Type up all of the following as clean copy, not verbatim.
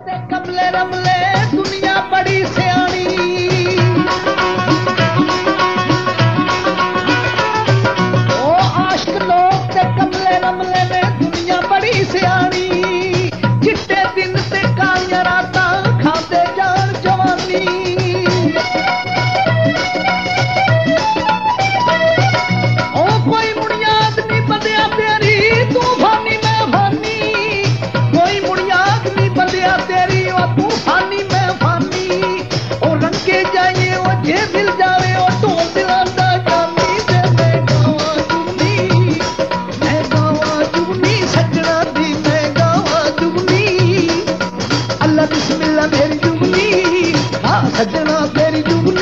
ते कमले रमले दुनिया बड़ी सियाणी। ओ आशिक लोग ते कमले रमले ने दुनिया बड़ी सियाणी। चिट्टे दिन ते कालियां रातां खांदे जान जवानी। ओ कोई बुनियाद नहीं बंदिया तेरी तू फानी मैं फानी। कोई बुनियाद नहीं बंदिया तेरी ओ तू फानी मैं फानी। ओ रंगे जाए ओ जे मिल जावे ओ तो दिलां दा जानी। ते मैं गावां जुगनी सजना दी मैं गावां जुगनी। अल्लाह बिस्मिल्लाह मेरी जुगनी हाँ सजना तेरी जुगनी।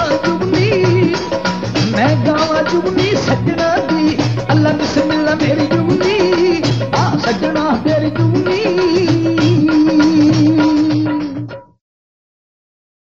जुगनी सजना दी अल्लाह बिस्मिल्लाह मेरी